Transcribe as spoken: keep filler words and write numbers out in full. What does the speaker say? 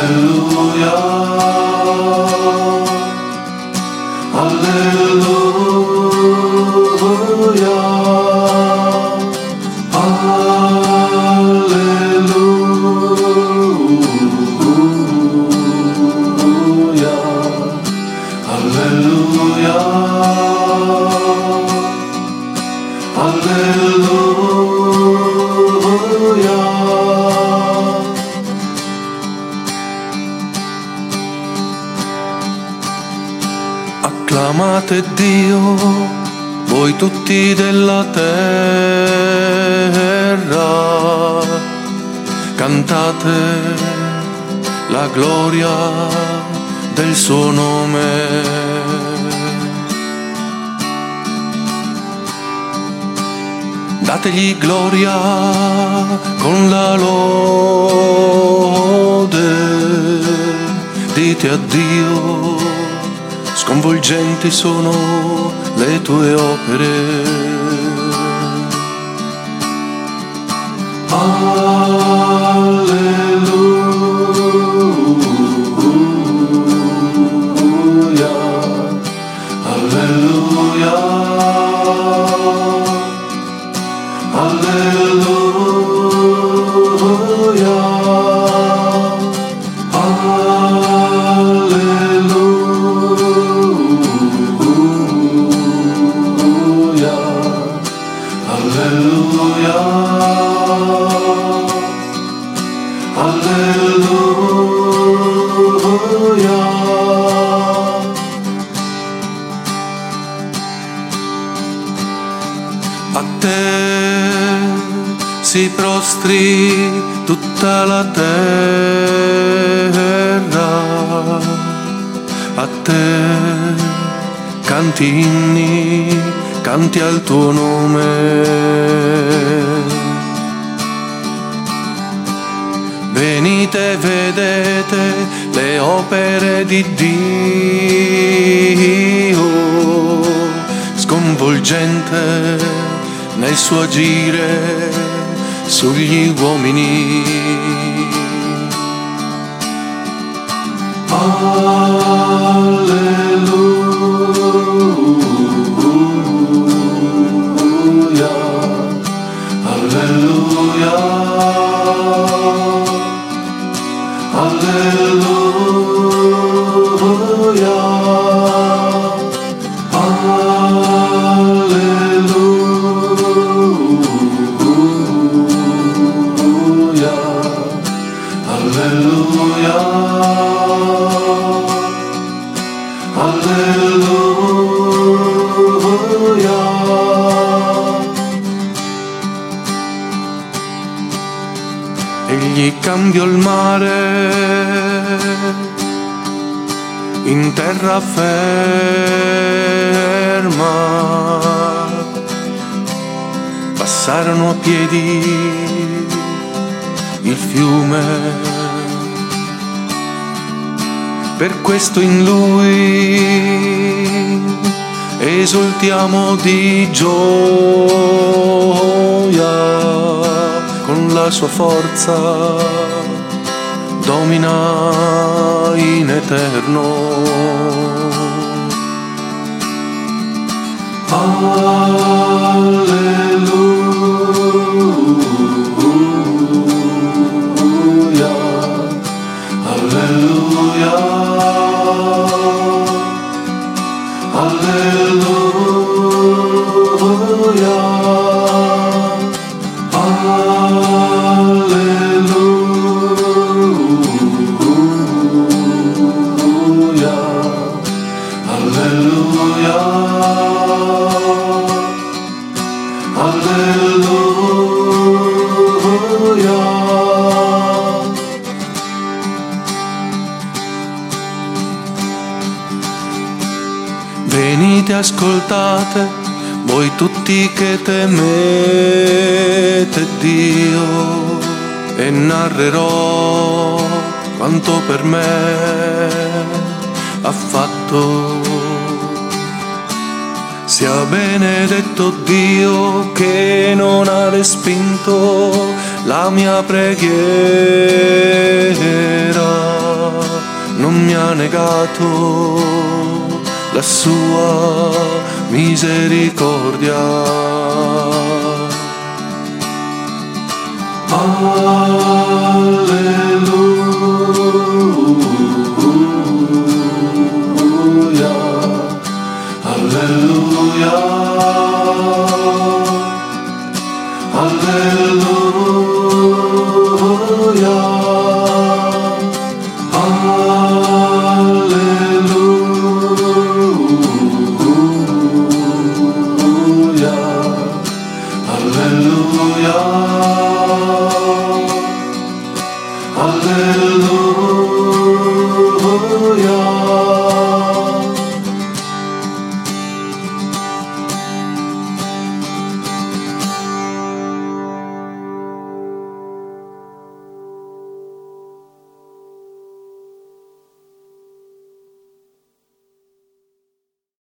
Alleluia, alleluia, alleluia, alleluia, alleluia. Acclamate Dio, voi tutti della terra, cantate la gloria del suo nome. Dategli gloria con la lode, dite a Dio, sconvolgenti sono le tue opere. Alleluia, alleluia, alleluia, alleluia, alleluia. A te si prostri tutta la terra, a te canti inni, canti al tuo nome. Venite, vedete le opere di Dio, sconvolgente nel suo agire sugli uomini. Alleluia, alleluia, alleluia, alleluia, alleluia. Egli cambiò il mare in terra ferma, passarono a piedi il fiume. Per questo in Lui esultiamo di gioia, con la sua forza domina in eterno. Alleluia, alleluia, alleluia, alleluia, alleluia, alleluia. Venite, ascoltate, voi tutti che temete Dio, e narrerò quanto per me ha fatto. Sia benedetto Dio che non ha respinto la mia preghiera. ha negato la sua misericordia. Alleluia.